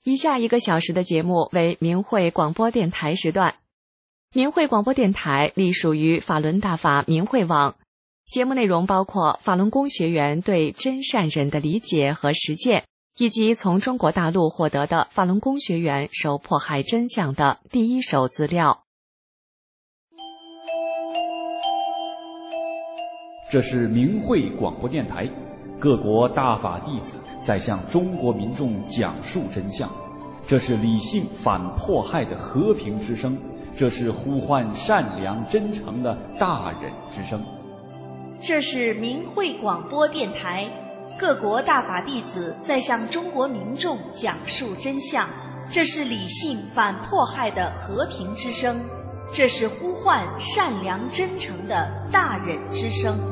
以下1个小时的节目为明慧广播电台时段。明慧广播电台隶属于法轮大法明慧网，节目内容包括法轮功学员对真善忍的理解和实践，以及从中国大陆获得的法轮功学员受迫害真相的第一手资料。 这是明慧广播电台，各国大法弟子在向中国民众讲述真相，这是理性反迫害的和平之声，这是呼唤善良真诚的大忍之声。 这是明慧广播电台，各国大法弟子在向中国民众讲述真相，这是理性反迫害的和平之声，这是呼唤善良真诚的大忍之声。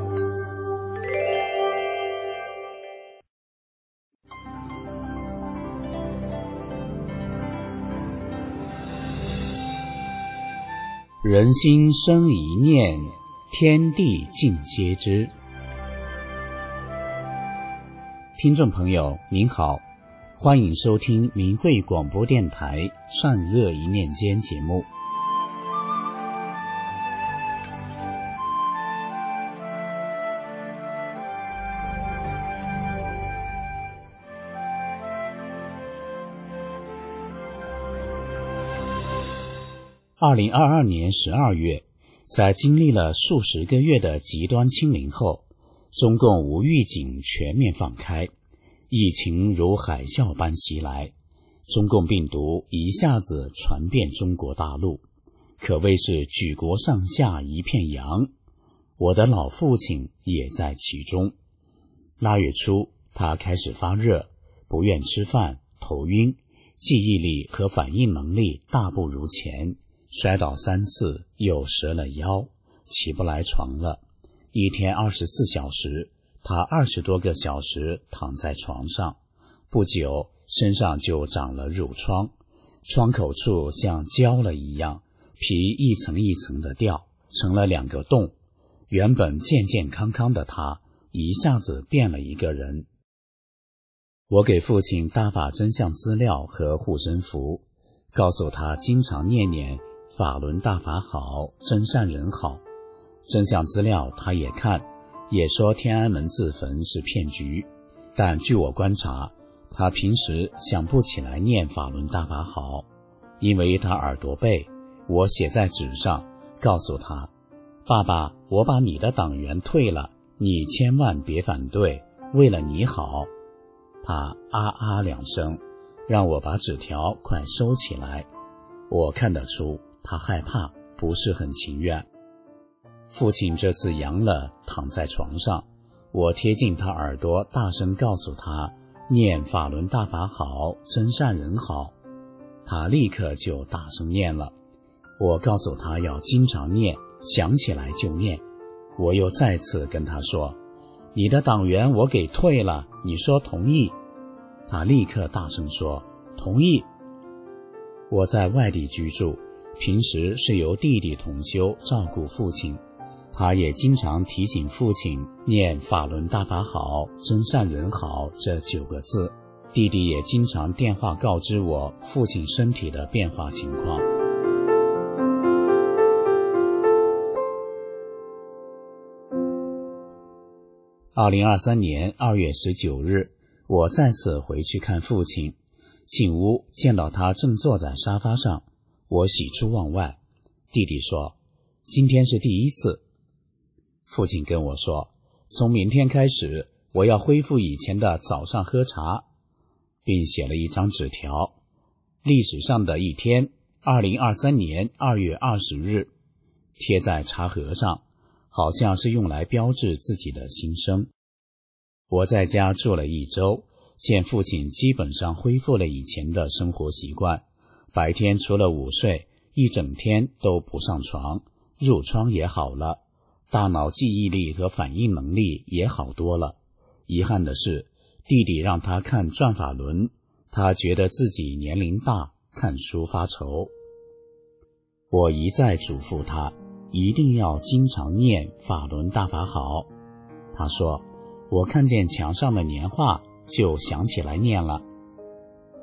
人心生一念，天地尽皆知。听众朋友您好，欢迎收听明慧广播电台善恶一念间节目。2022年12月，在经历了数十个月的极端清零后，中共无预警全面放开，疫情如海啸般袭来，中共病毒一下子传遍中国大陆，可谓是举国上下一片扬。我的老父亲也在其中。8月初，他开始发热，不愿吃饭，头晕，记忆力和反应能力大不如前，摔倒3次，又折了腰，起不来床了。一天24小时，他20多个小时躺在床上，不久身上就长了褥疮，窗口处像焦了一样，皮一层一层的掉，成了2个洞。原本健健康康的他，一下子变了一个人。我给父亲大法真相资料和护身符，告诉他经常念念法轮大法好，真善人好。真相资料他也看，也说天安门自焚是骗局，但据我观察，他平时想不起来念法轮大法好，因为他耳朵背，我写在纸上，告诉他，爸爸，我把你的党员退了，你千万别反对，为了你好。他啊啊2声，让我把纸条快收起来。我看得出他害怕，不是很情愿。父亲这次阳了，躺在床上，我贴近他耳朵，大声告诉他，念法轮大法好，真善人好。他立刻就大声念了。我告诉他要经常念，想起来就念。我又再次跟他说，你的党员我给退了，你说同意？他立刻大声说，同意。我在外地居住，平时是由弟弟同修照顾父亲，他也经常提醒父亲念法轮大法好，真善人好这9个字。弟弟也经常电话告知我父亲身体的变化情况。2023年2月19日，我再次回去看父亲，进屋见到他正坐在沙发上，我喜出望外。弟弟说，今天是第一次。父亲跟我说，从明天开始我要恢复以前的早上喝茶，并写了一张纸条，历史上的一天，2023年2月20日，贴在茶盒上，好像是用来标志自己的心声。我在家住了1周，见父亲基本上恢复了以前的生活习惯，白天除了午睡，一整天都不上床，褥疮也好了，大脑记忆力和反应能力也好多了。遗憾的是，弟弟让他看转法轮，他觉得自己年龄大，看书发愁。我一再嘱咐他，一定要经常念法轮大法好。他说，我看见墙上的年画就想起来念了。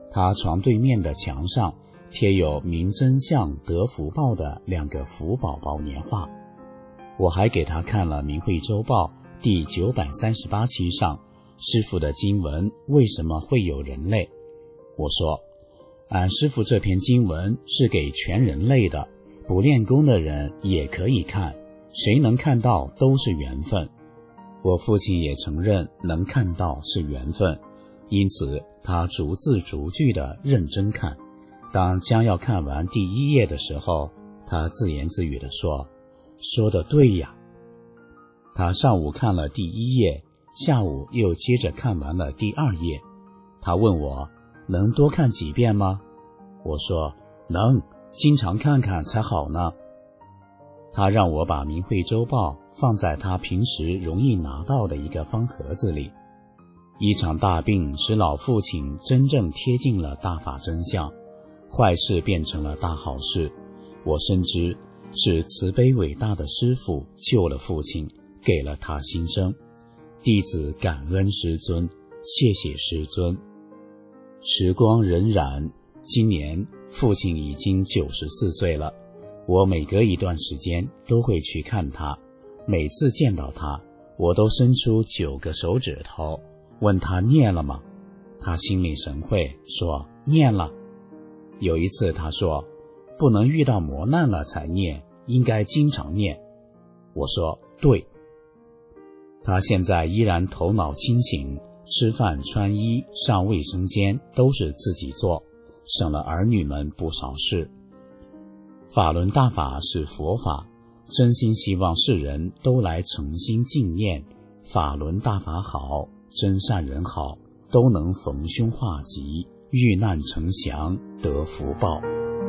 他床对面的墙上贴有明真相得福报的2个福宝宝年画。我还给他看了《明慧周报》第938期上师父的经文为什么会有人类。我说，俺师父这篇经文是给全人类的，不练功的人也可以看，谁能看到都是缘分。我父亲也承认能看到是缘分，因此他逐字逐句地认真看。当将要看完第1页的时候，他自言自语地说，说得对呀。他上午看了第1页，下午又接着看完了第2页。他问我，能多看几遍吗？我说，能，经常看看才好呢。他让我把《明慧周报》放在他平时容易拿到的一个方盒子里。一场大病使老父亲真正贴近了大法真相，坏事变成了大好事。我深知是慈悲伟大的师父救了父亲，给了他新生。弟子感恩师尊，谢谢师尊。时光荏苒，今年父亲已经94岁了。我每隔一段时间都会去看他，每次见到他，我都伸出9个手指头，问他念了吗？他心领神会，说念了。有一次他说，不能遇到磨难了才念，应该经常念。我说对。他现在依然头脑清醒，吃饭穿衣上卫生间都是自己做，省了儿女们不少事。法轮大法是佛法，真心希望世人都来诚心敬念，法轮大法好，真善人好，都能逢凶化吉，遇难成祥，得福报。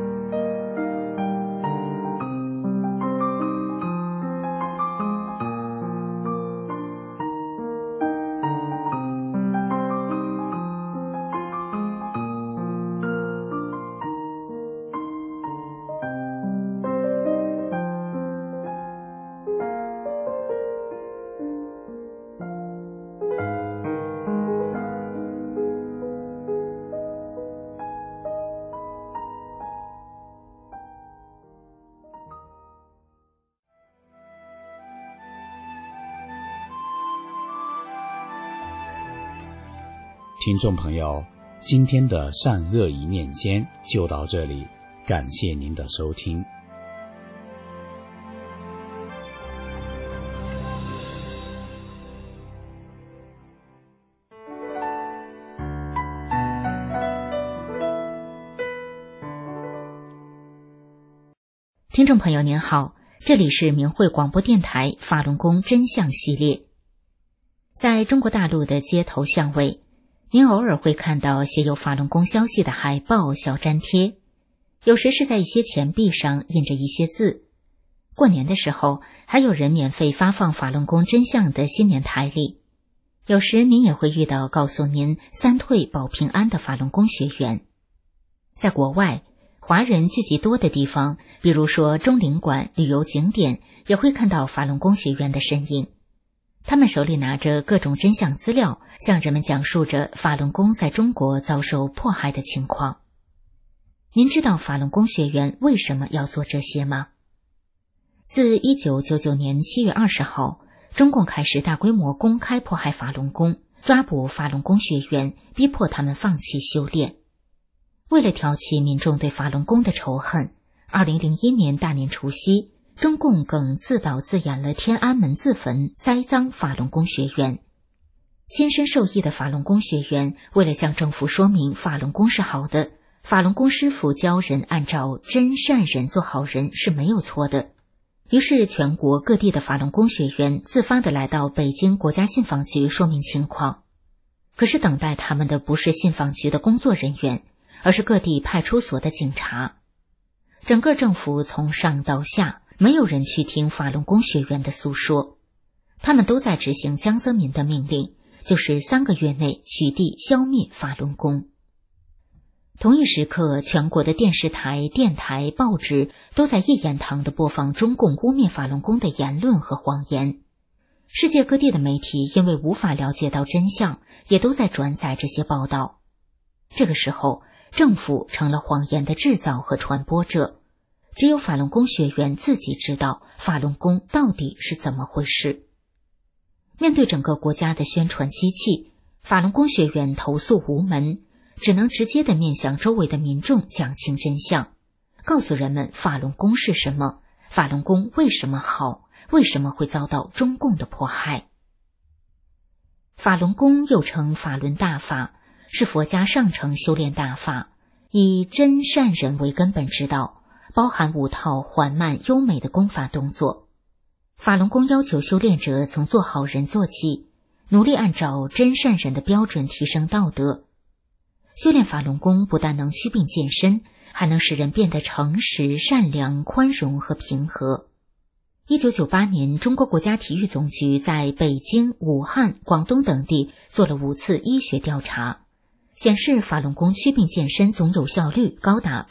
听众朋友，今天的善恶一念间就到这里，感谢您的收听。 听众朋友您好，这里是明慧广播电台法轮功真相系列。在中国大陆的街头巷尾，您偶尔会看到写有法轮功消息的海报、小粘贴，有时是在一些钱币上印着一些字。过年的时候，还有人免费发放法轮功真相的新年台历。有时您也会遇到告诉您3退保平安的法轮功学员。在国外，华人聚集多的地方，比如说中领馆、旅游景点，也会看到法轮功学员的身影。他们手里拿着各种真相资料，向人们讲述着法轮功在中国遭受迫害的情况。您知道法轮功学员为什么要做这些吗？自1999年7月20号，中共开始大规模公开迫害法轮功，抓捕法轮功学员，逼迫他们放弃修炼。为了挑起民众对法轮功的仇恨，2001年大年除夕，中共更自导自演了天安门自焚，栽赃法轮功学员。亲身受益的法轮功学员为了向政府说明法轮功是好的，法轮功师傅教人按照真善人做好人是没有错的。于是全国各地的法轮功学员自发地来到北京国家信访局说明情况。可是等待他们的不是信访局的工作人员，而是各地派出所的警察。整个政府从上到下，没有人去听法轮功学员的诉说，他们都在执行江泽民的命令，就是3个月内取缔消灭法轮功。同一时刻，全国的电视台、电台、报纸都在一言堂地播放中共污蔑法轮功的言论和谎言。世界各地的媒体因为无法了解到真相，也都在转载这些报道。这个时候， 政府成了谎言的制造和传播者。只有法轮功学员自己知道法轮功到底是怎么回事。面对整个国家的宣传机器，法轮功学员投诉无门，只能直接地面向周围的民众讲清真相，告诉人们法轮功是什么，法轮功为什么好，为什么会遭到中共的迫害。法轮功又称法轮大法，是佛家上乘修炼大法，以真善忍为根本之道，包含5套缓慢优美的功法动作。法轮功要求修炼者从做好人做起，努力按照真善忍的标准提升道德。修炼法轮功不但能祛病健身，还能使人变得诚实、善良、宽容和平和。1998年，中国国家体育总局在北京、武汉、广东等地做了5次医学调查，显示法轮功祛病健身总有效率高达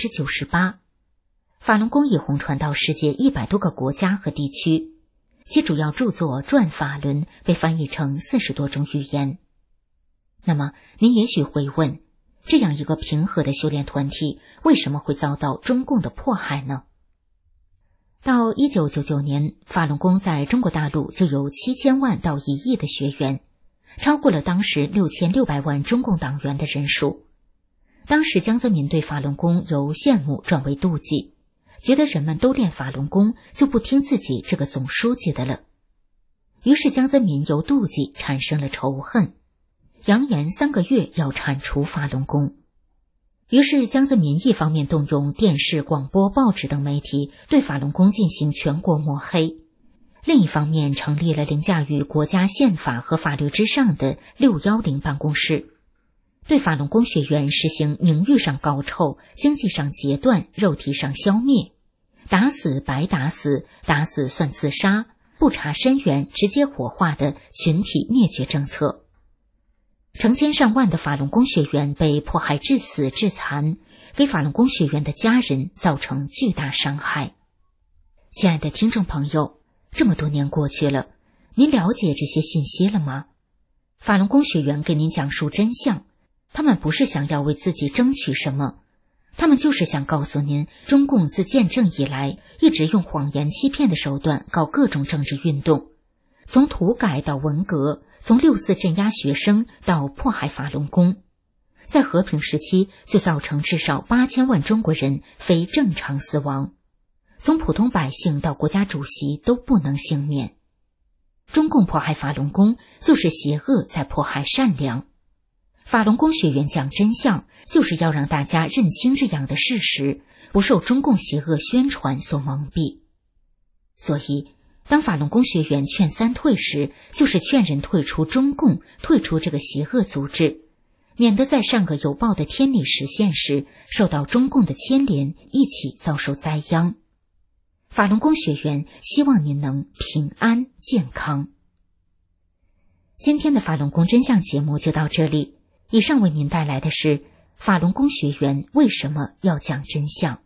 98%。法轮功已红传到世界100多个国家和地区，其主要著作《转法轮》被翻译成40多种语言。那么，您也许会问，这样一个平和的修炼团体，为什么会遭到中共的迫害呢？到1999年，法轮功在中国大陆就有7000万到1亿的学员，超过了当时6600万中共党员的人数。当时江泽民对法轮功由羡慕转为妒忌，觉得人们都练法轮功，就不听自己这个总书记的了。于是江泽民由妒忌产生了仇恨，扬言3个月要铲除法轮功。于是江泽民一方面动用电视、广播、报纸等媒体对法轮功进行全国抹黑，另一方面成立了凌驾于国家宪法和法律之上的610办公室，对法轮功学员实行名誉上搞臭、经济上截断、肉体上消灭，打死白打死，打死算自杀，不查身源直接火化的群体灭绝政策。成千上万的法轮功学员被迫害致死致残，给法轮功学员的家人造成巨大伤害。亲爱的听众朋友，这么多年过去了，您了解这些信息了吗？法轮功学员给您讲述真相，他们不是想要为自己争取什么，他们就是想告诉您，中共自建政以来，一直用谎言欺骗的手段搞各种政治运动，从土改到文革，从6·4镇压学生到迫害法轮功，在和平时期就造成至少8000万中国人非正常死亡，从普通百姓到国家主席都不能幸免。中共迫害法轮功，就是邪恶在迫害善良。法轮功学员讲真相，就是要让大家认清这样的事实，不受中共邪恶宣传所蒙蔽。所以当法轮功学员劝3退时，就是劝人退出中共，退出这个邪恶组织，免得在上个有报的天理实现时，受到中共的牵连，一起遭受灾殃。法轮功学员希望您能平安健康。今天的法轮功真相节目就到这里，以上为您带来的是法轮功学员为什么要讲真相。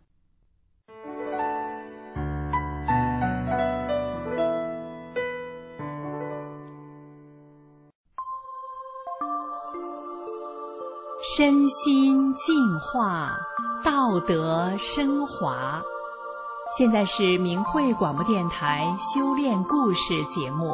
身心净化，道德升华。现在是明慧广播电台修炼故事节目。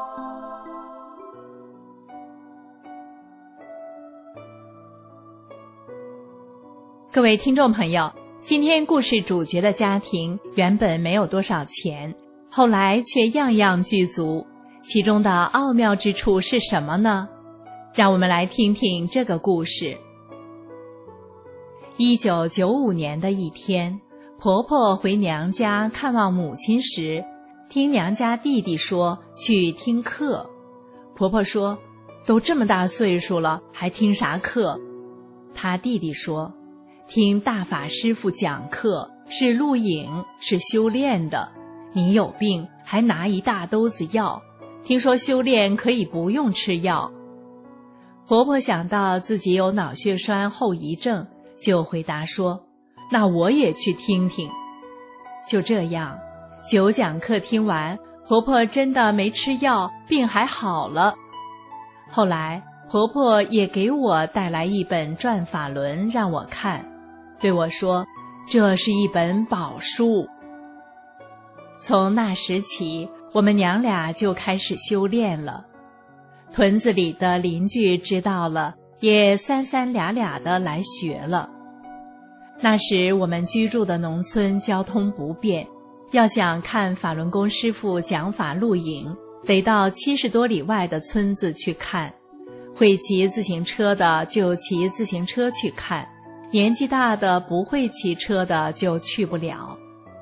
各位听众朋友，今天故事主角的家庭原本没有多少钱，后来却样样具足，其中的奥妙之处是什么呢？让我们来听听这个故事。1995年的一天，婆婆回娘家看望母亲时，听娘家弟弟说去听课。婆婆说，都这么大岁数了，还听啥课？她弟弟说，听大法师父讲课，是录影，是修炼的。你有病还拿一大兜子药，听说修炼可以不用吃药。婆婆想到自己有脑血栓后遗症，就回答说，那我也去听听。就这样，9讲课听完，婆婆真的没吃药，病还好了。后来婆婆婆也给我带来一本转法轮让我看，对我说，这是一本宝书。从那时起，我们娘俩就开始修炼了。屯子里的邻居知道了，也三三俩俩的来学了。那时我们居住的农村交通不便，要想看法轮功师父讲法录影，得到70多里外的村子去看。会骑自行车的就骑自行车去看，年纪大的不会骑车的就去不了。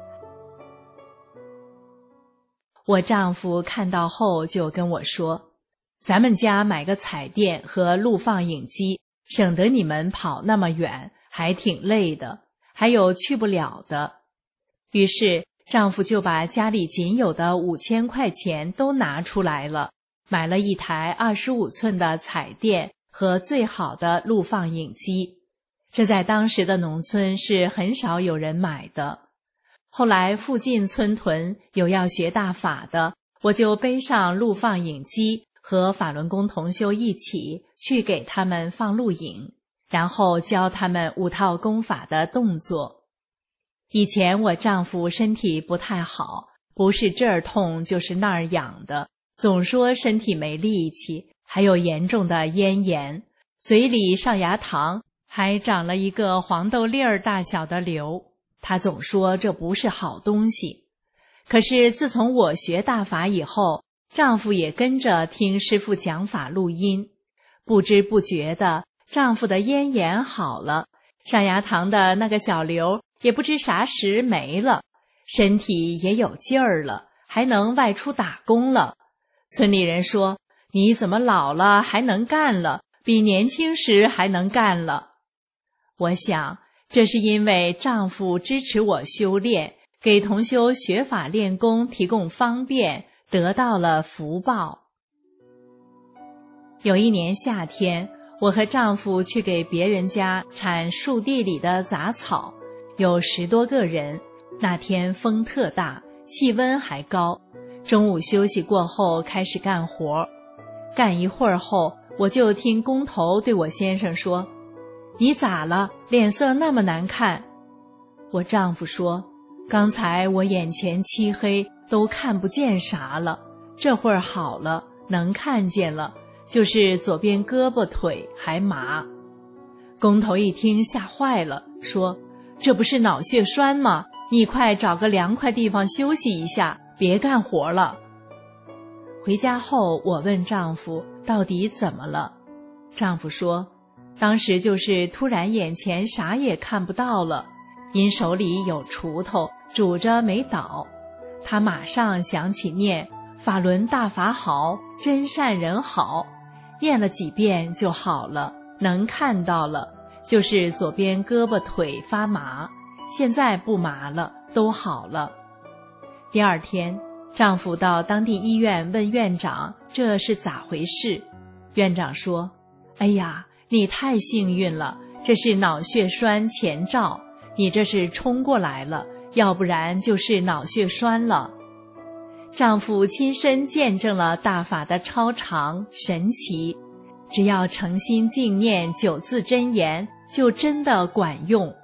我丈夫看到后就跟我说，咱们家买个彩电和录放影机，省得你们跑那么远，还挺累的，还有去不了的。于是丈夫就把家里仅有的5000块钱都拿出来了，买了一台25寸的彩电和最好的录放影机。这在当时的农村是很少有人买的。后来附近村屯有要学大法的，我就背上录放影机和法轮功同修一起去给他们放录影，然后教他们5套功法的动作。以前我丈夫身体不太好，不是这儿痛就是那儿痒的，总说身体没力气，还有严重的咽炎，嘴里上牙膛还长了一个黄豆粒儿大小的瘤，他总说这不是好东西。可是自从我学大法以后，丈夫也跟着听师父讲法录音，不知不觉的，丈夫的咽炎好了，上牙膛的那个小瘤也不知啥时没了，身体也有劲儿了，还能外出打工了。村里人说，你怎么老了还能干了，比年轻时还能干了。我想这是因为丈夫支持我修炼，给同修学法练功提供方便，得到了福报。有一年夏天，我和丈夫去给别人家铲树地里的杂草，有10多个人。那天风特大，气温还高，中午休息过后开始干活。干一会儿后，我就听工头对我先生说，你咋了？脸色那么难看。我丈夫说，刚才我眼前漆黑，都看不见啥了，这会儿好了，能看见了，就是左边胳膊腿还麻。工头一听吓坏了，说，这不是脑血栓吗？你快找个凉快地方休息一下，别干活了。回家后，我问丈夫到底怎么了。丈夫说，当时就是突然眼前啥也看不到了，因手里有锄头拄着没倒，他马上想起念法轮大法好，真善人好，念了几遍就好了，能看到了，就是左边胳膊腿发麻，现在不麻了，都好了。第二天，丈夫到当地医院问院长这是咋回事。院长说，哎呀，你太幸运了，这是脑血栓前兆，你这是冲过来了，要不然就是脑血栓了。丈夫亲身见证了大法的超常神奇，只要诚心静念9字真言，就真的管用。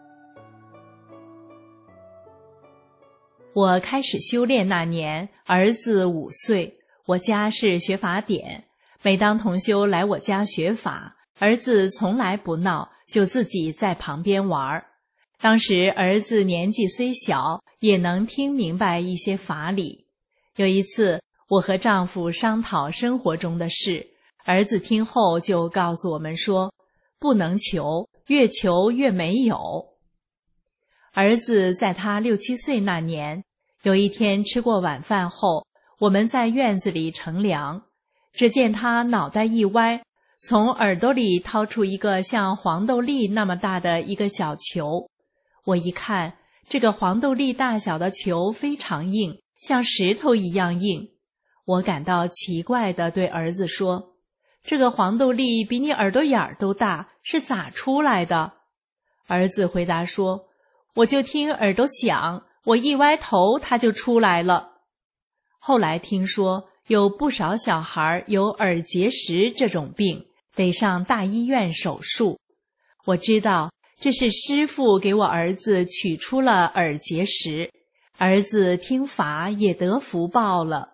我开始修炼那年，儿子5岁，我家是学法典，每当同修来我家学法，儿子从来不闹，就自己在旁边玩。当时儿子年纪虽小，也能听明白一些法理。有一次，我和丈夫商讨生活中的事，儿子听后就告诉我们说，不能求，越求越没有。儿子在他6、7岁那年，有一天吃过晚饭后，我们在院子里乘凉，只见他脑袋一歪，从耳朵里掏出一个像黄豆粒那么大的一个小球。我一看，这个黄豆粒大小的球非常硬，像石头一样硬。我感到奇怪地对儿子说，这个黄豆粒比你耳朵眼儿都大，是咋出来的？儿子回答说，我就听耳朵响，我一歪头它就出来了。后来听说有不少小孩有耳结石这种病， 得上大医院手术。我知道这是师父给我儿子取出了耳结石，儿子听法也得福报了。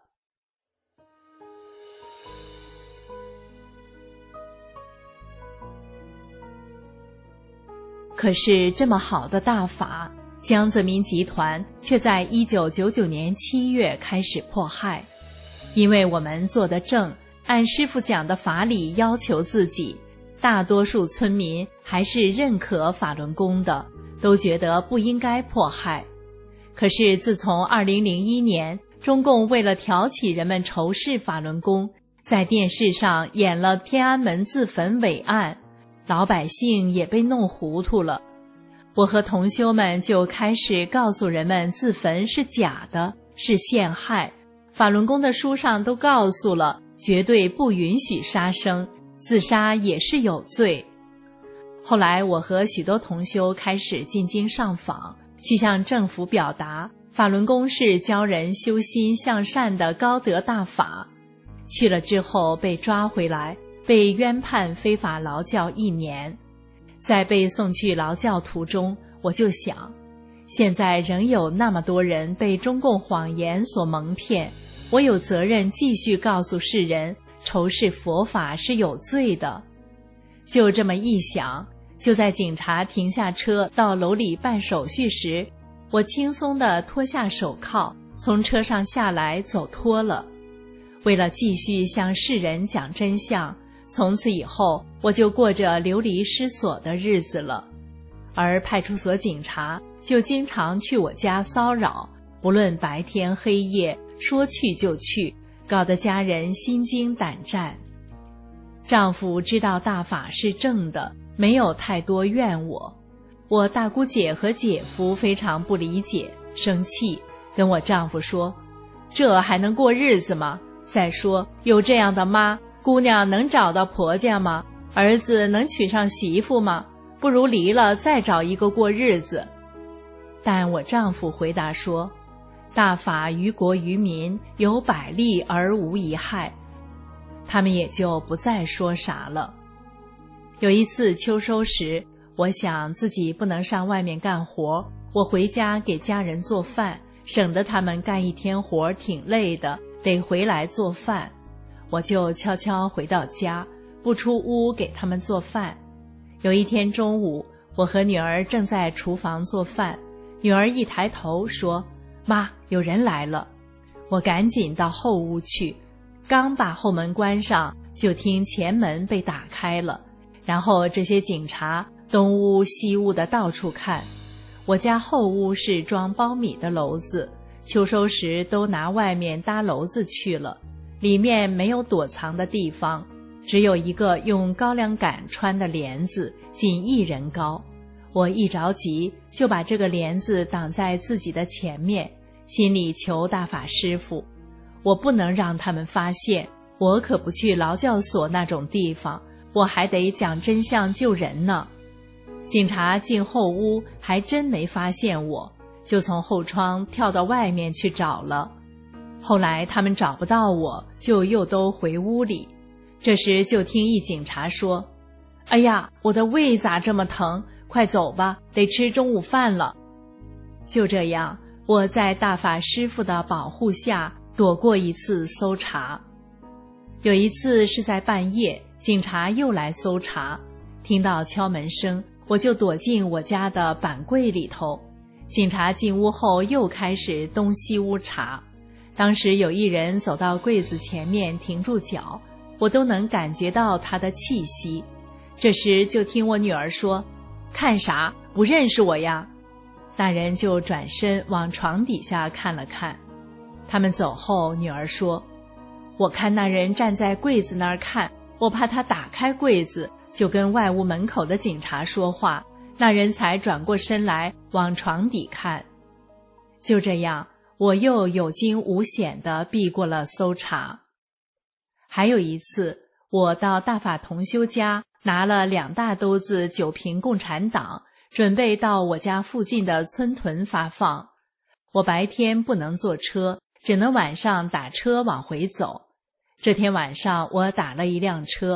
可是这么好的大法，江泽民集团却在1999年7月开始迫害。因为我们做得正，按师父讲的法理要求自己，大多数村民还是认可法轮功的，都觉得不应该迫害。可是自从2001年，中共为了挑起人们仇视法轮功，在电视上演了天安门自焚伟案，老百姓也被弄糊涂了。我和同修们就开始告诉人们自焚是假的，是陷害。法轮功的书上都告诉了，绝对不允许杀生，自杀也是有罪。后来我和许多同修开始进京上访，去向政府表达法轮功是教人修心向善的高德大法。去了之后被抓回来，被冤判非法劳教1年。在被送去劳教途中，我就想，现在仍有那么多人被中共谎言所蒙骗，我有责任继续告诉世人，仇视佛法是有罪的。就这么一想，就在警察停下车到楼里办手续时，我轻松地脱下手铐，从车上下来走脱了。为了继续向世人讲真相，从此以后我就过着流离失所的日子了。而派出所警察就经常去我家骚扰，不论白天黑夜，说去就去，搞得家人心惊胆战。丈夫知道大法是正的，没有太多怨我。我大姑姐和姐夫非常不理解，生气，跟我丈夫说，这还能过日子吗？再说有这样的妈，姑娘能找到婆家吗？儿子能娶上媳妇吗？不如离了再找一个过日子。但我丈夫回答说，大法于国于民，有百利而无一害。他们也就不再说啥了。有一次秋收时，我想自己不能上外面干活，我回家给家人做饭，省得他们干一天活挺累的，得回来做饭。我就悄悄回到家，不出屋给他们做饭。有一天中午，我和女儿正在厨房做饭，女儿一抬头说，妈，有人来了。我赶紧到后屋去，刚把后门关上，就听前门被打开了，然后这些警察东屋西屋的到处看。我家后屋是装苞米的篓子，秋收时都拿外面搭篓子去了，里面没有躲藏的地方，只有一个用高粱杆穿的帘子，仅1人高。我一着急，就把这个帘子挡在自己的前面，心里求大法师父，我不能让他们发现，我可不去劳教所那种地方，我还得讲真相救人呢。警察进后屋还真没发现我，就从后窗跳到外面去找了。后来他们找不到我，就又都回屋里。这时就听一警察说，哎呀，我的胃咋这么疼，快走吧，得吃中午饭了。就这样，我在大法师父的保护下躲过一次搜查。有一次是在半夜，警察又来搜查，听到敲门声，我就躲进我家的板柜里头。警察进屋后又开始东西屋查，当时有一人走到柜子前面停住脚，我都能感觉到他的气息。这时就听我女儿说，看啥？不认识我呀？那人就转身往床底下看了看。他们走后，女儿说，我看那人站在柜子那儿看，我怕他打开柜子，就跟外屋门口的警察说话，那人才转过身来往床底看。就这样，我又有惊无险地避过了搜查。还有一次，我到大法同修家拿了2大兜子9瓶共产党，准备到我家附近的村屯发放。我白天不能坐车，只能晚上打车往回走。这天晚上我打了一辆车，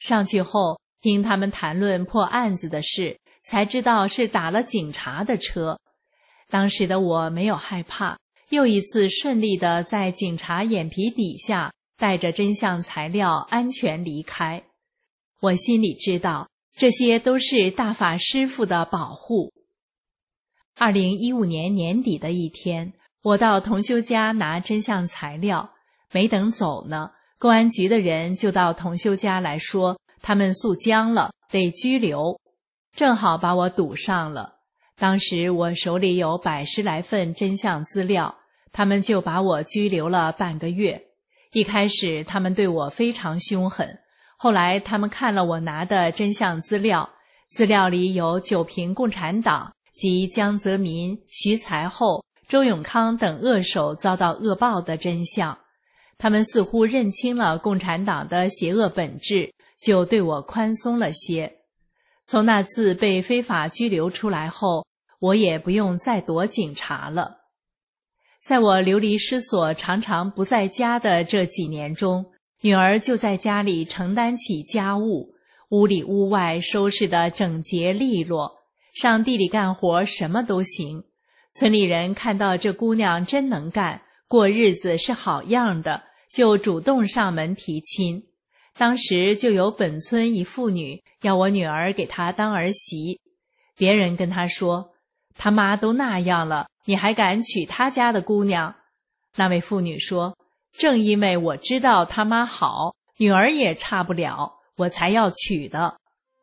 上去后，听他们谈论破案子的事，才知道是打了警察的车。当时的我没有害怕，又一次顺利地在警察眼皮底下带着真相材料安全离开。我心里知道，这些都是大法师父的保护。2015年年底的一天，我到同修家拿真相材料，没等走呢，公安局的人就到同修家来说，他们诉僵了，得拘留，正好把我堵上了。当时我手里有110来份真相资料，他们就把我拘留了半个月。一开始他们对我非常凶狠，后来他们看了我拿的真相资料，资料里有九评共产党及江泽民、徐才厚、周永康等恶手遭到恶报的真相，他们似乎认清了共产党的邪恶本质，就对我宽松了些。从那次被非法拘留出来后，我也不用再躲警察了。在我流离失所常常不在家的这几年中，女儿就在家里承担起家务，屋里屋外收拾得整洁利落，上地里干活什么都行。村里人看到这姑娘真能干，过日子是好样的，就主动上门提亲。当时就有本村一妇女要我女儿给她当儿媳，别人跟她说，她妈都那样了，你还敢娶她家的姑娘？那位妇女说，正因为我知道她妈好，女儿也差不了，我才要娶的。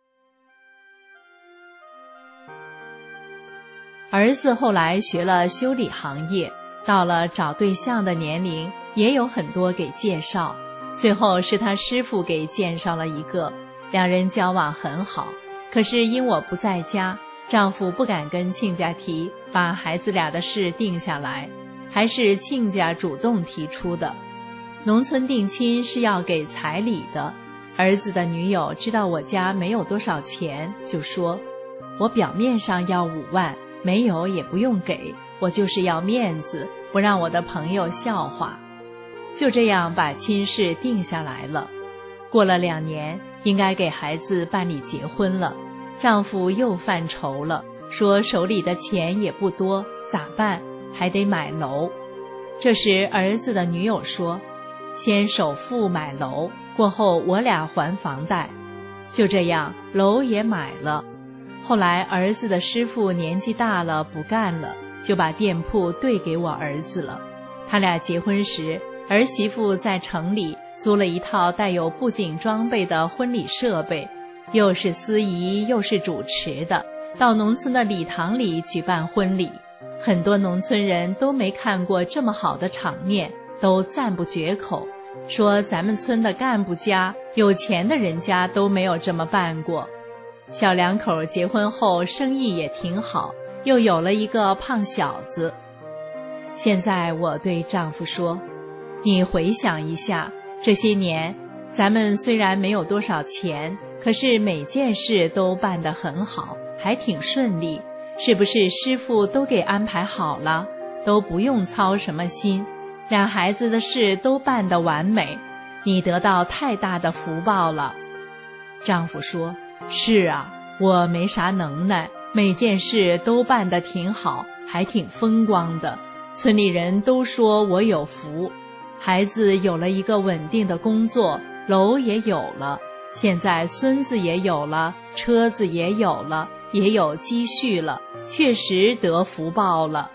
儿子后来学了修理行业，到了找对象的年龄，也有很多给介绍，最后是他师父给介绍了一个，两人交往很好。可是因我不在家，丈夫不敢跟亲家提，把孩子俩的事定下来，还是亲家主动提出的。农村定亲是要给彩礼的，儿子的女友知道我家没有多少钱，就说，我表面上要5万，没有也不用给，我就是要面子，不让我的朋友笑话。就这样把亲事定下来了。过了2年，应该给孩子办理结婚了，丈夫又犯愁了，说手里的钱也不多，咋办？还得买楼。这时儿子的女友说，先首付买楼，过后我俩还房贷。就这样，楼也买了。后来儿子的师傅年纪大了，不干了，就把店铺兑给我儿子了。他俩结婚时，儿媳妇在城里租了一套带有布景装备的婚礼设备，又是司仪又是主持的，到农村的礼堂里举办婚礼。很多农村人都没看过这么好的场面，都赞不绝口，说咱们村的干部家、有钱的人家都没有这么办过。小两口结婚后生意也挺好，又有了一个胖小子。现在我对丈夫说，你回想一下，这些年咱们虽然没有多少钱，可是每件事都办得很好，还挺顺利，是不是师傅都给安排好了，都不用操什么心，俩孩子的事都办得完美，你得到太大的福报了。丈夫说，是啊，我没啥能耐，每件事都办得挺好，还挺风光的，村里人都说我有福，孩子有了一个稳定的工作，楼也有了，现在孙子也有了，车子也有了，也有积蓄了，确实得福报了。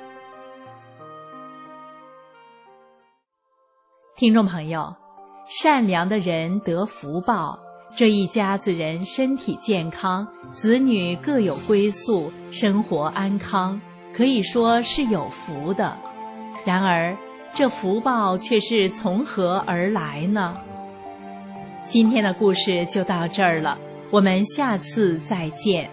听众朋友，善良的人得福报，这一家子人身体健康，子女各有归宿，生活安康，可以说是有福的。然而这福报却是从何而来呢？今天的故事就到这儿了，我们下次再见。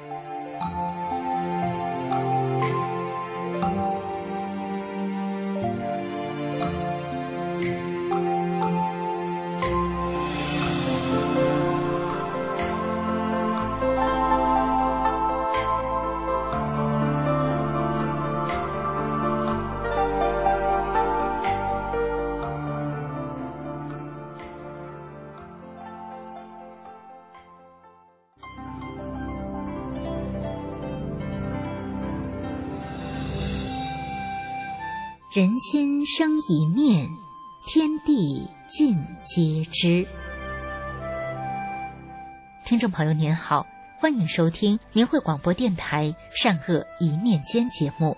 人心生一念，天地尽皆知。听众朋友您好，欢迎收听明慧广播电台善恶一念间节目。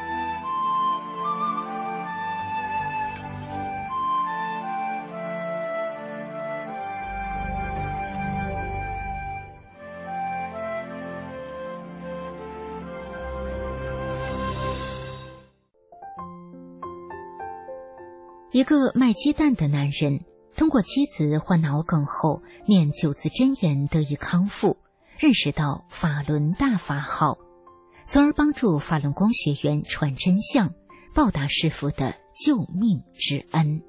一个卖鸡蛋的男人通过妻子患脑梗后念9字真言得以康复，认识到法轮大法好，从而帮助法轮功学员传真相，报答师父的救命之恩。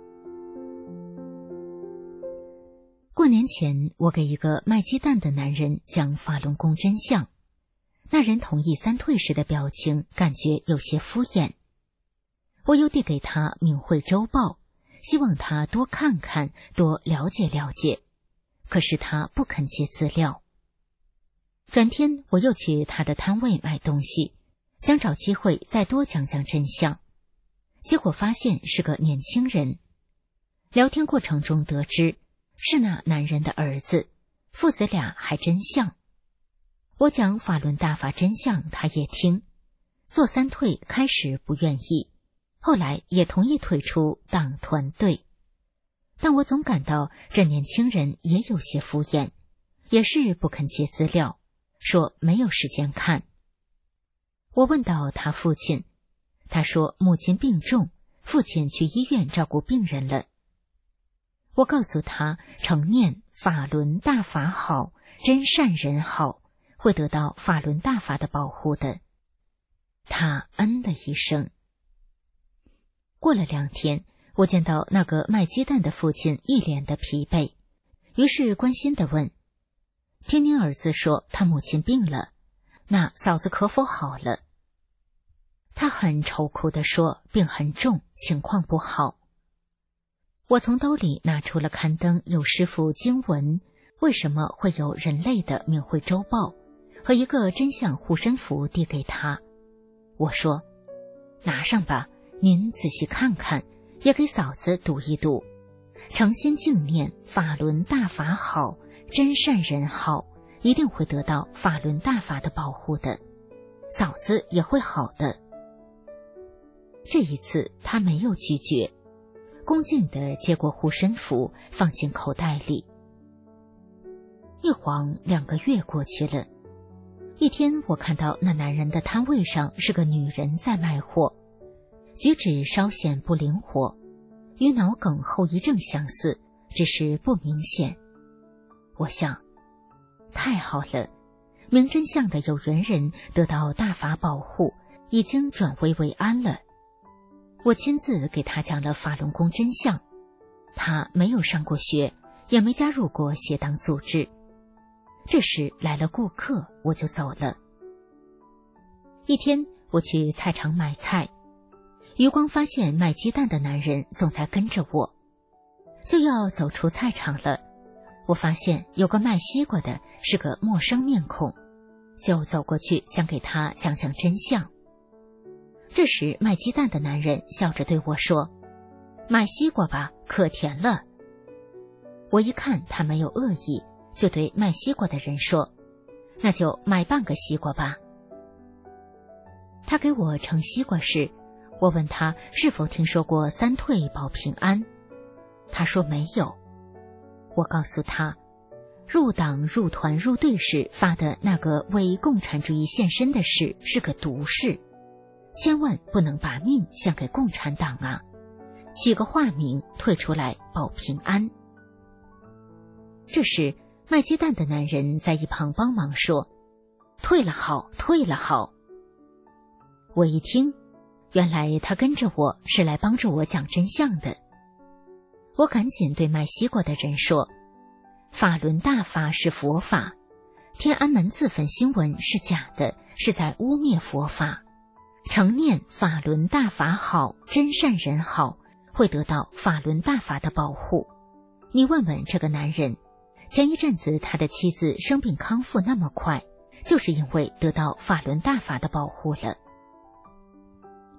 过年前，我给一个卖鸡蛋的男人讲法轮功真相，那人同意3退时的表情感觉有些敷衍。我又递给他《明慧周报》，希望他多看看，多了解了解。可是他不肯接资料。转天我又去他的摊位买东西，想找机会再多讲讲真相。结果发现是个年轻人。聊天过程中得知，是那男人的儿子，父子俩还真像。我讲法轮大法真相，他也听。做3退开始不愿意，后来也同意退出党团队，但我总感到这年轻人也有些敷衍，也是不肯接资料，说没有时间看。我问到他父亲，他说母亲病重，父亲去医院照顾病人了。我告诉他常念法轮大法好，真善人好，会得到法轮大法的保护的。他嗯了一声。过了2天，我见到那个卖鸡蛋的父亲一脸的疲惫，于是关心地问：听您儿子说他母亲病了，那嫂子可否好了？他很愁苦地说病很重，情况不好。我从兜里拿出了刊登有师父经文为什么会有人类的明慧周报和一个真相护身符递给他。我说：拿上吧，您仔细看看，也给嫂子读一读，诚心敬念法轮大法好，真善人好，一定会得到法轮大法的保护的，嫂子也会好的。这一次他没有拒绝，恭敬地接过护身符放进口袋里。一晃2个月过去了，一天我看到那男人的摊位上是个女人在卖货，举止稍显不灵活，与脑梗后遗症相似，只是不明显。我想，太好了，明真相的有缘人得到大法保护，已经转危为安了。我亲自给他讲了法轮功真相，他没有上过学，也没加入过邪党组织。这时来了顾客，我就走了。一天我去菜场买菜，余光发现卖鸡蛋的男人总在跟着我，就要走出菜场了。我发现有个卖西瓜的是个陌生面孔，就走过去想给他讲讲真相。这时卖鸡蛋的男人笑着对我说：买西瓜吧，可甜了。我一看他没有恶意，就对卖西瓜的人说：那就买半个西瓜吧。他给我盛西瓜时，我问他是否听说过3退保平安，他说没有。我告诉他，入党入团入队时发的那个为共产主义献身的誓是个毒誓，千万不能把命献给共产党啊，起个化名退出来保平安。这时卖鸡蛋的男人在一旁帮忙说：退了好，退了好。我一听，原来他跟着我是来帮助我讲真相的。我赶紧对卖西瓜的人说：法轮大法是佛法，天安门自焚新闻是假的，是在污蔑佛法。常念法轮大法好，真善人好，会得到法轮大法的保护。你问问这个男人，前一阵子他的妻子生病康复那么快，就是因为得到法轮大法的保护了。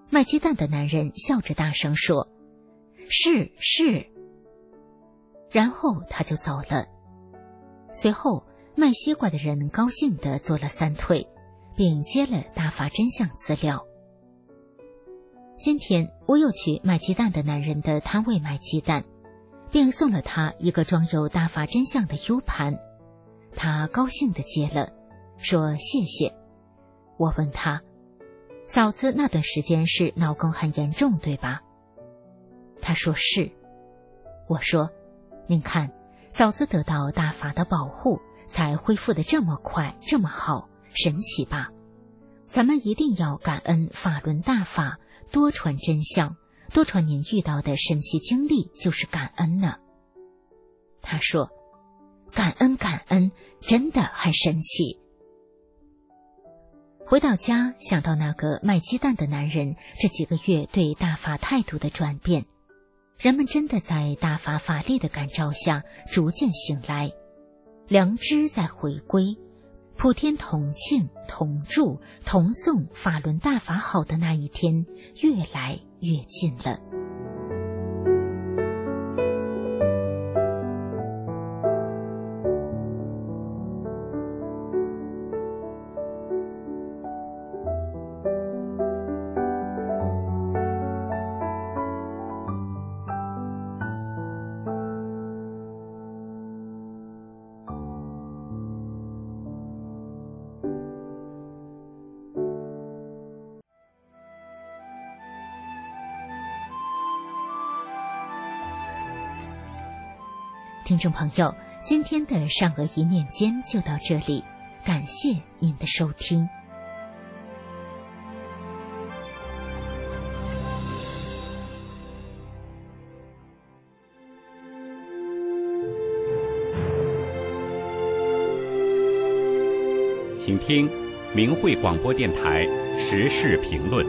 卖鸡蛋的男人笑着大声说：“是是。”然后他就走了。随后卖西瓜的人高兴地做了3退，并接了大法真相资料。今天我又去卖鸡蛋的男人的摊位买鸡蛋，并送了他一个装有大法真相的 U 盘。他高兴地接了，说谢谢。我问他：“嫂子那段时间是脑梗很严重，对吧？”他说是。我说：“您看，嫂子得到大法的保护，才恢复得这么快，这么好，神奇吧？咱们一定要感恩法轮大法，多传真相，多传您遇到的神奇经历，就是感恩呢。”他说：“感恩感恩，真的很神奇。”回到家，想到那个卖鸡蛋的男人这几个月对大法态度的转变，人们真的在大法法力的感召下逐渐醒来，良知在回归，普天同庆、同祝、同颂法轮大法好的那一天越来越近了。听众朋友，今天的善恶一念间就到这里，感谢您的收听。 请听明慧广播电台时事评论。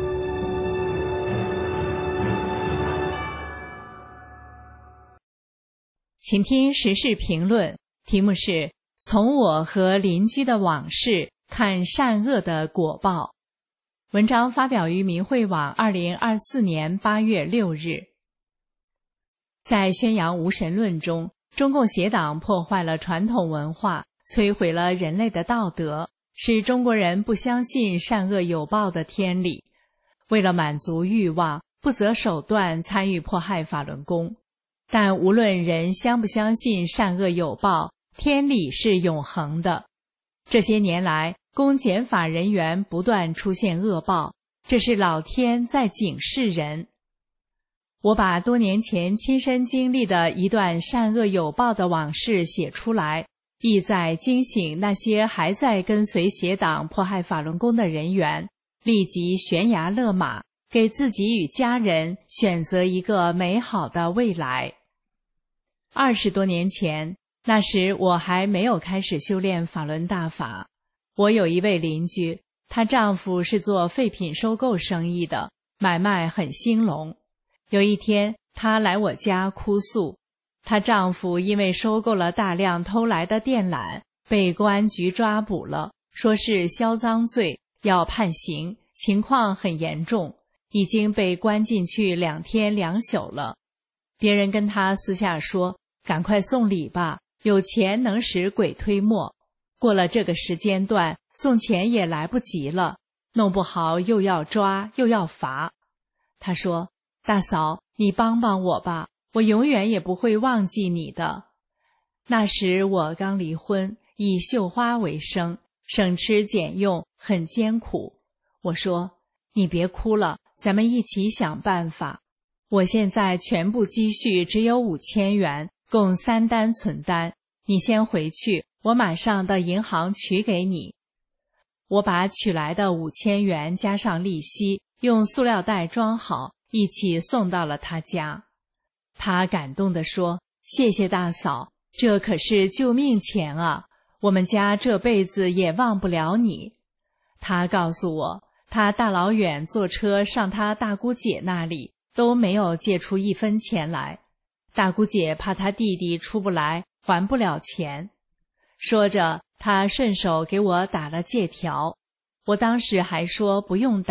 请听时事评论，题目是从我和邻居的往事看善恶的果报。文章发表于明慧网2024年8月6日。在宣扬无神论中，中共邪党破坏了传统文化，摧毁了人类的道德，使中国人不相信善恶有报的天理，为了满足欲望，不择手段参与迫害法轮功。但无论人相不相信善恶有报，天理是永恒的。这些年来，公检法人员不断出现恶报，这是老天在警示人。我把多年前亲身经历的一段善恶有报的往事写出来，意在惊醒那些还在跟随邪党迫害法轮功的人员，立即悬崖勒马，给自己与家人选择一个美好的未来。20多年前，那时我还没有开始修炼法轮大法。我有一位邻居，她丈夫是做废品收购生意的，买卖很兴隆。有一天，她来我家哭诉，她丈夫因为收购了大量偷来的电缆，被公安局抓捕了，说是销赃罪，要判刑，情况很严重，已经被关进去2天2宿了。别人跟她私下说，赶快送礼吧，有钱能使鬼推磨。过了这个时间段，送钱也来不及了，弄不好又要抓又要罚。他说：“大嫂，你帮帮我吧，我永远也不会忘记你的。”那时我刚离婚，以绣花为生，省吃俭用，很艰苦。我说：“你别哭了，咱们一起想办法。我现在全部积蓄只有5000元。共3单存单，你先回去，我马上到银行取给你。”我把取来的5000元加上利息，用塑料袋装好，一起送到了他家。他感动地说：“谢谢大嫂，这可是救命钱啊，我们家这辈子也忘不了你。”他告诉我，他大老远坐车上他大姑姐那里，都没有借出1分钱来。大姑姐怕他弟弟出不来，还不了钱。说着，他顺手给我打了借条。我当时还说不用打，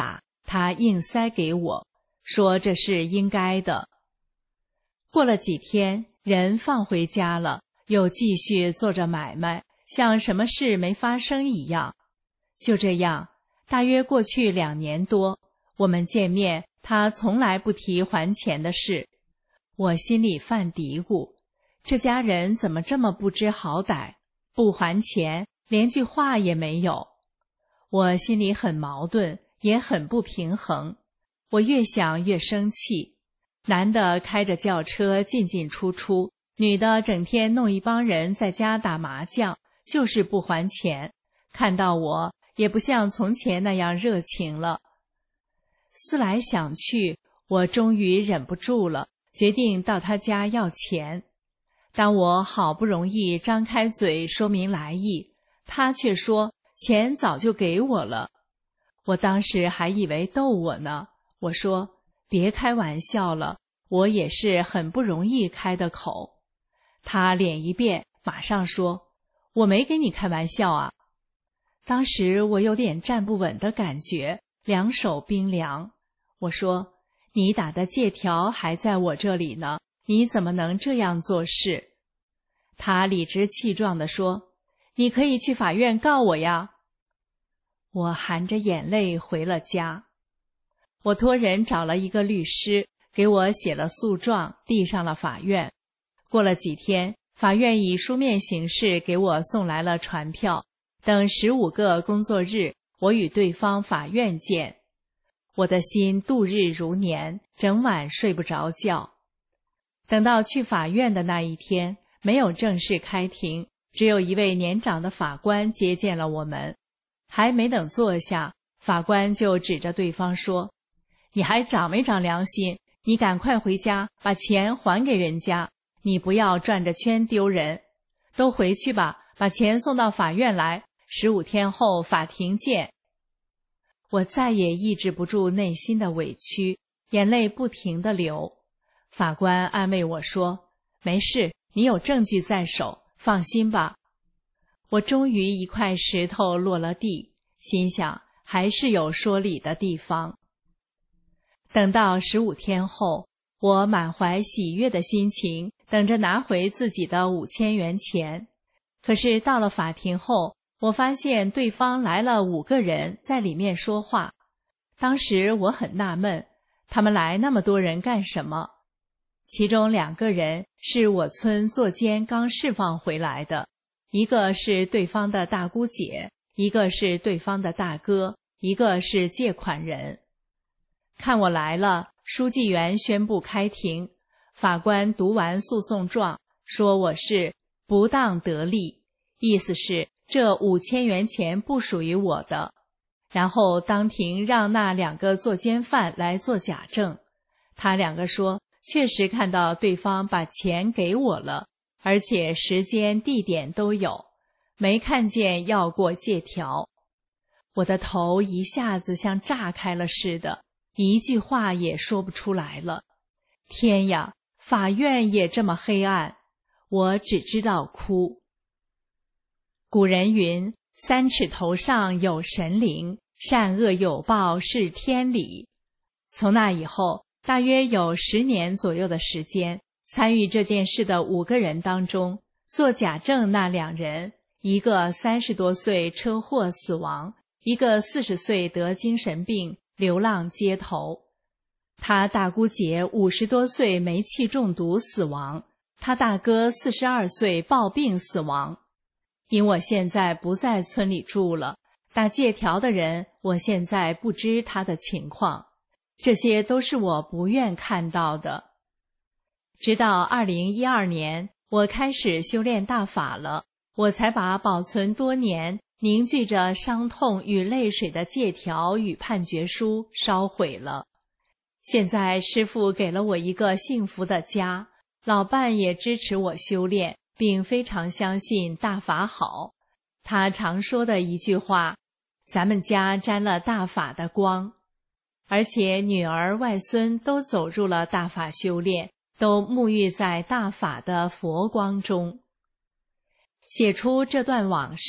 他硬塞给我，说这是应该的。过了几天，人放回家了，又继续做着买卖，像什么事没发生一样。就这样，大约过去2年多，我们见面，他从来不提还钱的事。我心里犯嘀咕，这家人怎么这么不知好歹，不还钱，连句话也没有。我心里很矛盾，也很不平衡。我越想越生气，男的开着轿车进进出出，女的整天弄一帮人在家打麻将，就是不还钱，看到我也不像从前那样热情了。思来想去，我终于忍不住了，决定到他家要钱。当我好不容易张开嘴说明来意，他却说钱早就给我了。我当时还以为逗我呢，我说别开玩笑了，我也是很不容易开的口。他脸一变，马上说我没给你开玩笑啊。当时我有点站不稳的感觉，两手冰凉。我说你打的借条还在我这里呢，你怎么能这样做事？他理直气壮地说你可以去法院告我呀。我含着眼泪回了家。我托人找了一个律师，给我写了诉状，递上了法院。过了几天，法院以书面形式给我送来了传票，等15个工作日，我与对方法院见。我的心度日如年，整晚睡不着觉。等到去法院的那一天，没有正式开庭，只有一位年长的法官接见了我们。还没等坐下，法官就指着对方说，你还长没长良心？你赶快回家，把钱还给人家，你不要转着圈丢人。都回去吧，把钱送到法院来，15天后法庭见。我再也抑制不住内心的委屈，眼泪不停地流。法官安慰我说，没事，你有证据在手，放心吧。我终于一块石头落了地，心想还是有说理的地方。等到15天后，我满怀喜悦的心情，等着拿回自己的5000元钱。可是到了法庭后，我发现对方来了5个人在里面说话。当时我很纳闷，他们来那么多人干什么？其中2个人是我村作监刚释放回来的，一个是对方的大姑姐，一个是对方的大哥，一个是借款人。看我来了，书记员宣布开庭。法官读完诉讼状，说我是不当得利，意思是这5000元钱不属于我的。然后当庭让那2个作奸犯来做假证，他2个说确实看到对方把钱给我了，而且时间地点都有，没看见要过借条。我的头一下子像炸开了似的，一句话也说不出来了。天呀，法院也这么黑暗，我只知道哭。古人云，3尺头上有神灵，善恶有报是天理。从那以后，大约有10年左右的时间，参与这件事的5个人当中，做假证那2人，一个30多岁车祸死亡，一个40岁得精神病流浪街头。他大姑姐50多岁煤气中毒死亡，他大哥42岁暴病死亡。因我现在不在村里住了，打借条的人我现在不知他的情况，这些都是我不愿看到的。直到2012年，我开始修炼大法了，我才把保存多年凝聚着伤痛与泪水的借条与判决书烧毁了。现在师父给了我一个幸福的家，老伴也支持我修炼，并非常相信大法好。他常说的一句话，咱们家沾了大法的光。而且女儿外孙都走入了大法修炼，都沐浴在大法的佛光中。写出这段往事，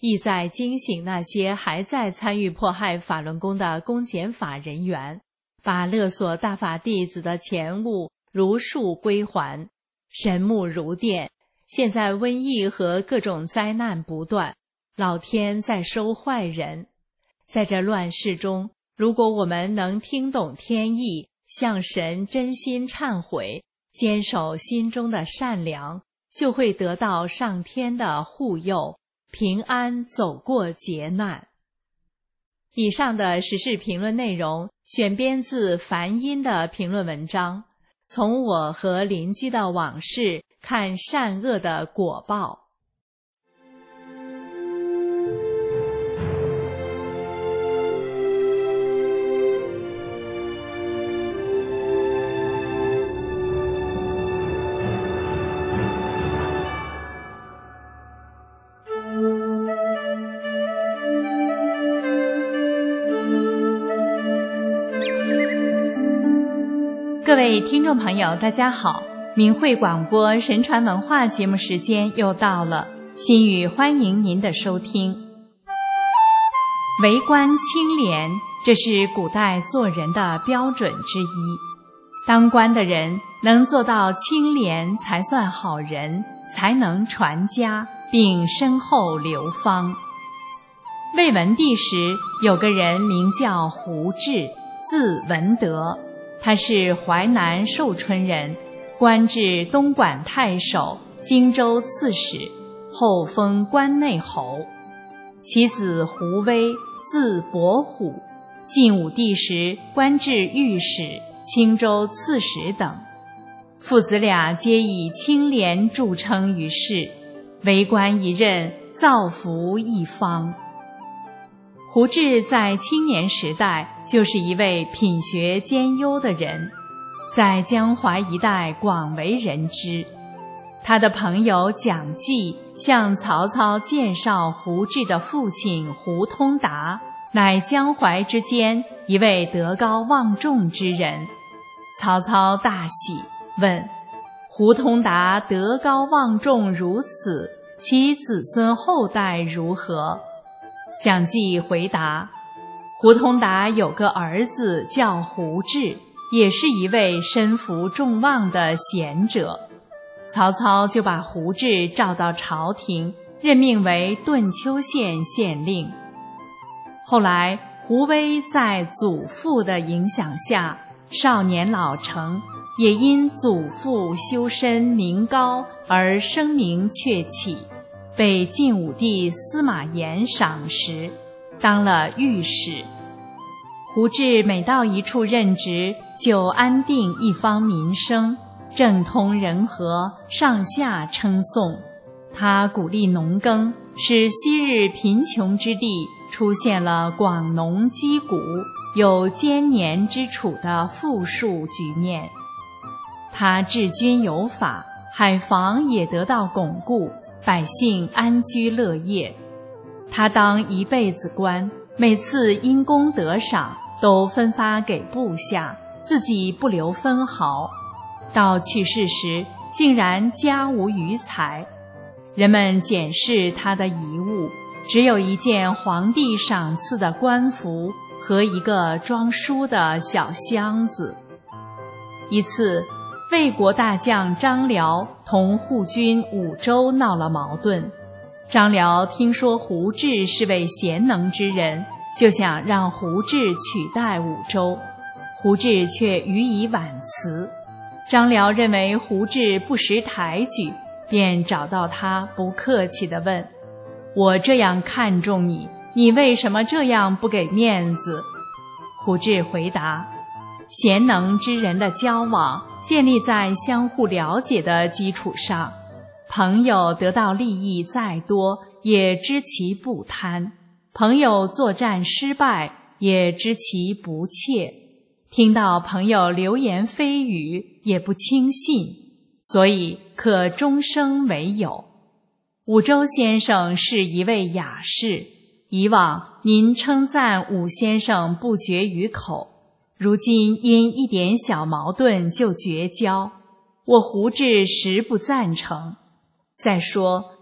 意在惊醒那些还在参与迫害法轮功的公检法人员，把勒索大法弟子的钱物如数归还。神木如电，现在瘟疫和各种灾难不断，老天在收坏人。在这乱世中，如果我们能听懂天意，向神真心忏悔，坚守心中的善良，就会得到上天的护佑，平安走过劫难。以上的时事评论内容选编自梵音的评论文章，从我和邻居的往事看善恶的果报。各位听众朋友，大家好，明慧广播神传文化节目时间又到了，心语欢迎您的收听。为官清廉，这是古代做人的标准之一。当官的人能做到清廉，才算好人，才能传家，并身后流芳。魏文帝时，有个人名叫胡志，字文德，他是淮南寿春人，官至东莞太守、荆州刺史，后封关内侯。其子胡威，字伯虎，晋武帝时官至御史、青州刺史等。父子俩皆以清廉著称于世，为官一任，造福一方。胡志在青年时代就是一位品学兼优的人，在江淮一带广为人知。他的朋友蒋济向曹操介绍胡志的父亲胡通达，乃江淮之间一位德高望重之人。曹操大喜，问胡通达德高望重如此，其子孙后代如何？蒋济回答，胡通达有个儿子叫胡志，也是一位身负众望的贤者。曹操就把胡志召到朝廷，任命为顿丘县县令。后来胡威在祖父的影响下，少年老成，也因祖父修身名高而声名鹊起，被晋武帝司马炎赏识，当了御史。胡志每到一处任职，就安定一方民生，政通人和，上下称颂。他鼓励农耕，使昔日贫穷之地出现了广农积谷，有艰年之处的富庶局面。他治军有法，海防也得到巩固，百姓安居乐业。他当一辈子官，每次因功得赏都分发给部下，自己不留分毫。到去世时，竟然家无余财。人们检视他的遗物，只有一件皇帝赏赐的官服和一个装书的小箱子。一次，魏国大将张辽同护军武周闹了矛盾。张辽听说胡志是位贤能之人，就想让胡志取代武周，胡志却予以婉辞。张辽认为胡志不识抬举，便找到他，不客气地问：我这样看重你，你为什么这样不给面子？胡志回答：贤能之人的交往建立在相互了解的基础上，朋友得到利益再多，也知其不贪；朋友作战失败，也知其不切；听到朋友流言蜚语，也不轻信，所以可终生为友。武周先生是一位雅士，以往您称赞武先生不绝于口，如今因一点小矛盾就绝交，我胡志实不赞成。再说，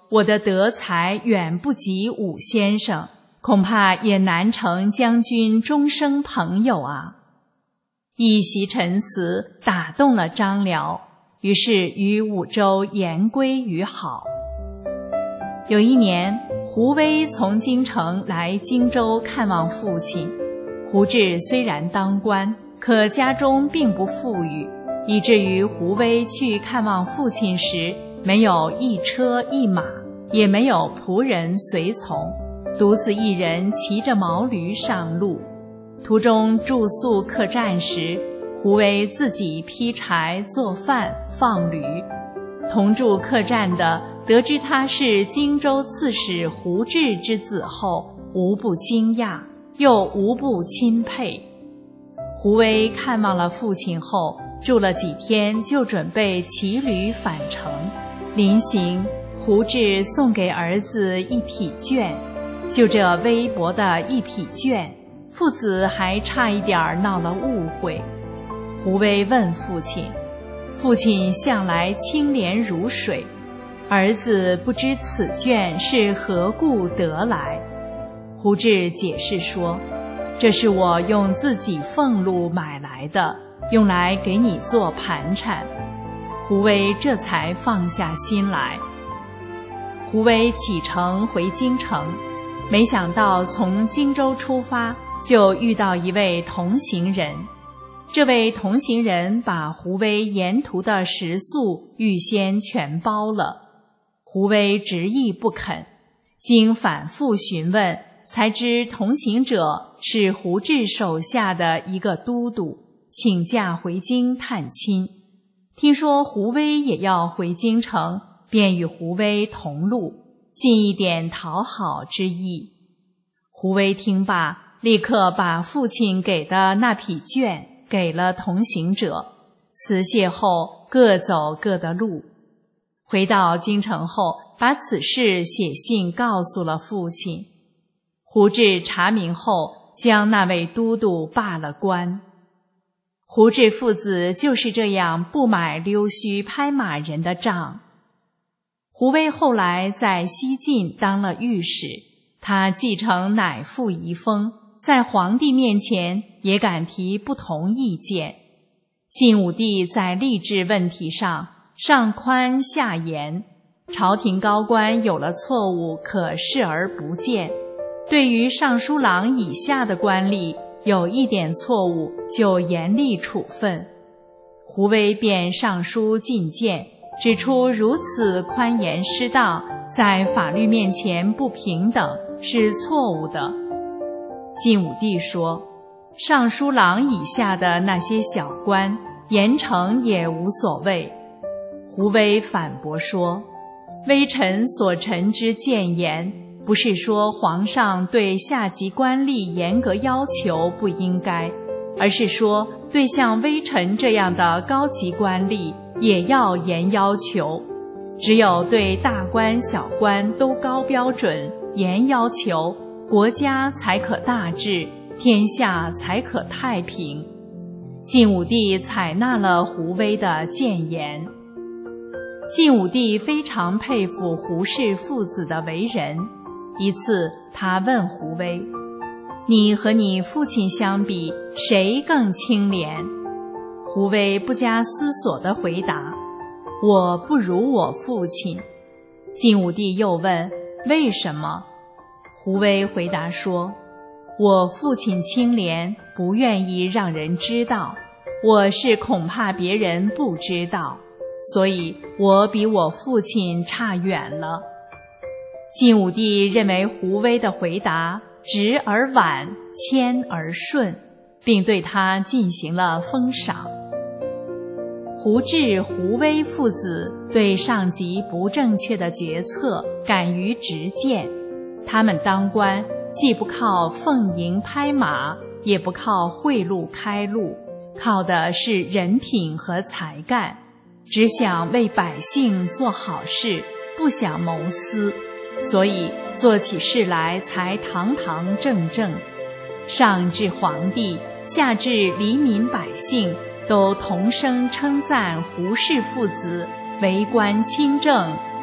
我的德才远不及武先生，恐怕也难成将军终生朋友啊。”一席陈词打动了张辽，于是与武周言归于好。有一年，胡威从京城来荆州看望父亲。胡志虽然当官，可家中并不富裕，以至于胡威去看望父亲时，没有一车一马，也没有仆人随从，独自一人骑着毛驴上路。途中住宿客栈时，胡威自己劈柴做饭放驴。同住客栈的得知他是荆州刺史胡志之子后，无不惊讶，又无不钦佩。胡威看望了父亲后，住了几天就准备骑驴返程。临行，胡志送给儿子一匹绢，就这微薄的一匹绢，父子还差一点闹了误会。胡威问父亲，父亲向来清廉如水，儿子不知此绢是何故得来。胡志解释说，这是我用自己俸禄买来的，用来给你做盘缠。胡威这才放下心来。胡威启程回京城，没想到从荆州出发，就遇到一位同行人。这位同行人把胡威沿途的食宿预先全包了，胡威执意不肯，经反复询问，才知同行者是胡志手下的一个都督，请假回京探亲。听说胡威也要回京城，便与胡威同路，尽一点讨好之意。胡威听罢，立刻把父亲给的那匹绢给了同行者，辞谢后各走各的路。回到京城后，把此事写信告诉了父亲。胡志查明后，将那位都督罢了官。胡志父子就是这样不买溜须拍马人的账。胡威后来在西晋当了御史，他继承乃父遗风，在皇帝面前也敢提不同意见。晋武帝在吏治问题上上宽下严，朝廷高官有了错误可视而不见，对于尚书郎以下的官吏有一点错误就严厉处分。胡威便上书进谏，指出如此宽严失当，在法律面前不平等，是错误的。晋武帝说，尚书郎以下的那些小官，严惩也无所谓。胡威反驳说，微臣所陈之谏言，不是说皇上对下级官吏严格要求不应该，而是说对像微臣这样的高级官吏也要严要求。只有对大官小官都高标准严要求，国家才可大治，天下才可太平。晋武帝采纳了胡威的谏言。晋武帝非常佩服胡氏父子的为人。一次他问胡威，你和你父亲相比，谁更清廉？胡威不加思索地回答，我不如我父亲。晋武帝又问，为什么？胡威回答说，我父亲清廉，不愿意让人知道，我是恐怕别人不知道，所以我比我父亲差远了。晋武帝认为胡威的回答直而婉，谦而顺，并对他进行了封赏。胡志、胡威父子对上级不正确的决策敢于直谏，他们当官既不靠奉迎拍马，也不靠贿赂开路，靠的是人品和才干，只想为百姓做好事，不想谋私，所以做起事来才堂堂正正。上至皇帝，下至黎民百姓，都同声称赞胡氏父子为官清正，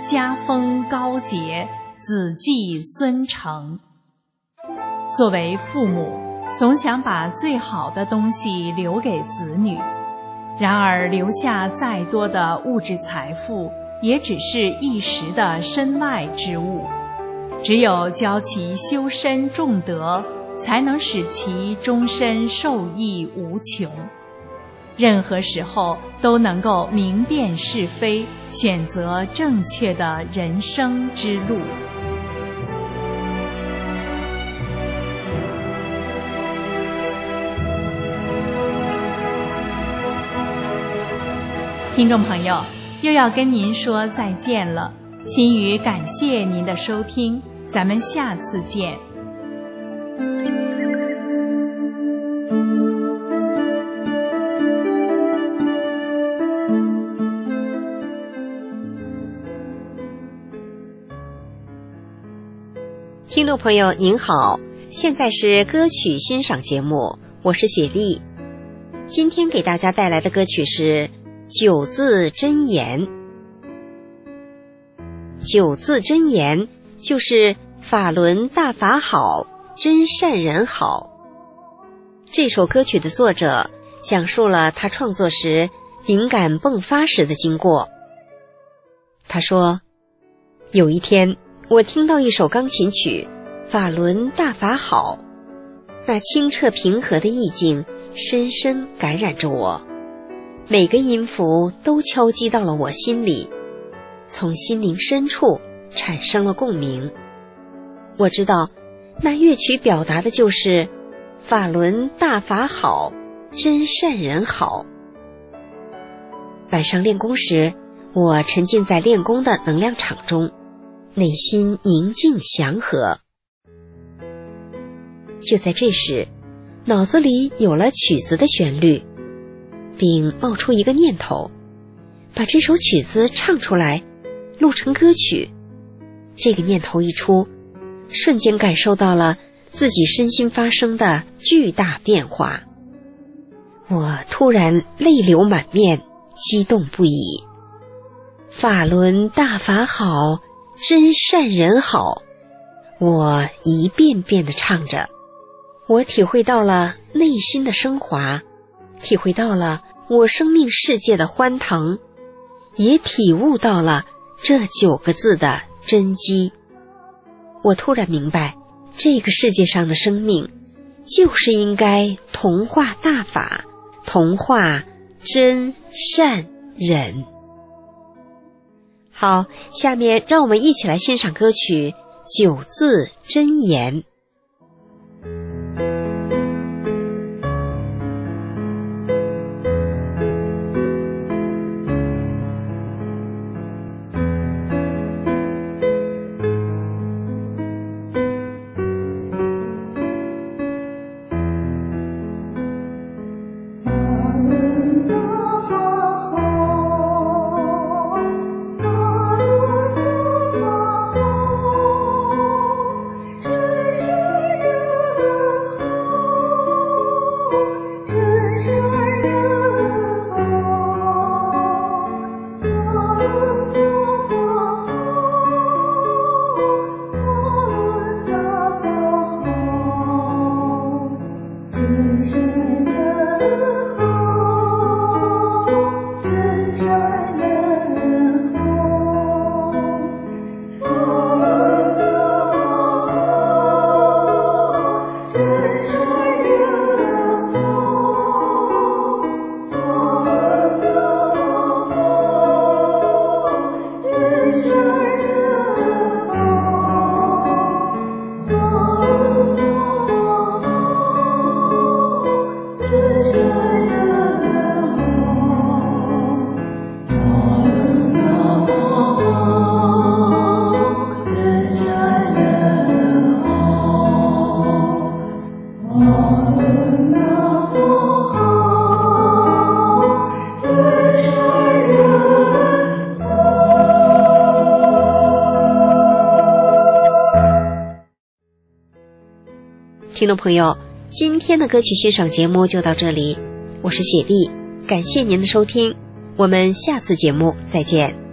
家风高洁，子继孙承。作为父母，总想把最好的东西留给子女，然而留下再多的物质财富，也只是一时的身外之物。只有教其修身重德，才能使其终身受益无穷。任何时候都能够明辨是非，选择正确的人生之路。听众朋友，又要跟您说再见了。心语感谢您的收听，咱们下次见。 听众朋友您好，现在是歌曲欣赏节目，我是雪莉。今天给大家带来的歌曲是九字真言。九字真言就是法轮大法好，真善人好。这首歌曲的作者讲述了他创作时灵感迸发时的经过。他说，有一天我听到一首钢琴曲《法轮大法好》，那清澈平和的意境深深感染着我，每个音符都敲击到了我心里，从心灵深处产生了共鸣。我知道那乐曲表达的就是法轮大法好，真善人好。晚上练功时，我沉浸在练功的能量场中，内心宁静祥和。就在这时，脑子里有了曲子的旋律，并冒出一个念头，把这首曲子唱出来，录成歌曲。这个念头一出，瞬间感受到了自己身心发生的巨大变化。我突然泪流满面，激动不已。法轮大法好，真善人好，我一遍遍地唱着。我体会到了内心的升华，体会到了我生命世界的欢腾，也体悟到了这9个字的真机。我突然明白，这个世界上的生命就是应该同化大法，同化真善人。好，下面让我们一起来欣赏歌曲《九字真言》。听众朋友，今天的歌曲欣赏节目就到这里，我是雪莉，感谢您的收听，我们下次节目再见。